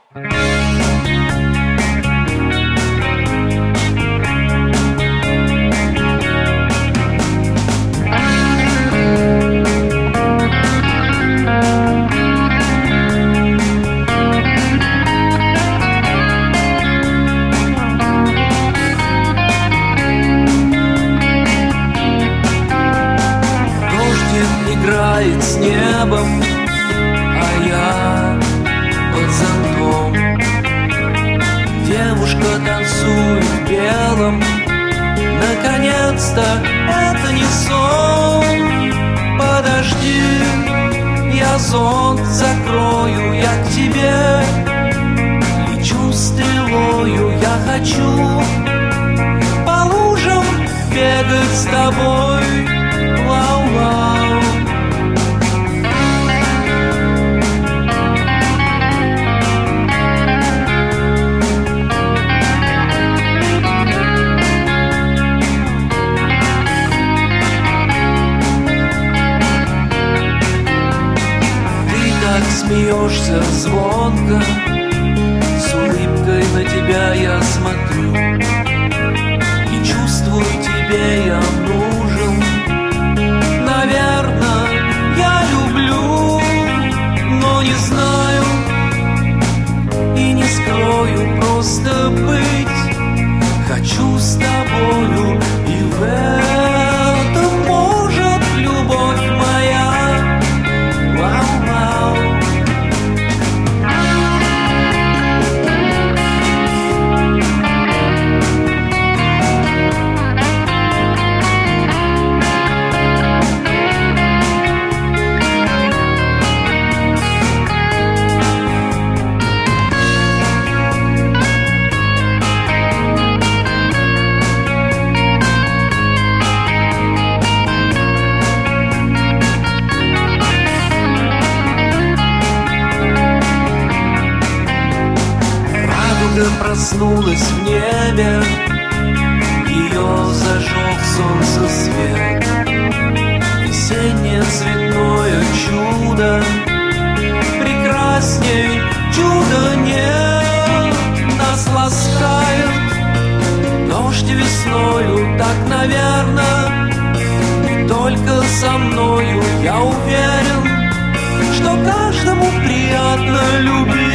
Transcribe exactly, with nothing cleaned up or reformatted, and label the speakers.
Speaker 1: Играет с небом, а я под зонтом. Девушка танцует в белом. Наконец-то это не сон. Подожди, я зонт закрою, я к тебе лечу стрелою. Я хочу по лужам бегать с тобой. Вау-вау. Смеешься звонко, с улыбкой на тебя я смотрю и чувствую, тебе я нужен. Наверное, я люблю, но не знаю и не скрою. Просто быть хочу с тобою, и в этом может любовь моя. Вау-вау. Проснулась в небе, ее зажег солнце свет. Весеннее цветное чудо, прекрасней чуда нет. Нас ласкает дождь весною, так, наверное, и только со мною. Я уверен, что каждому приятно любить.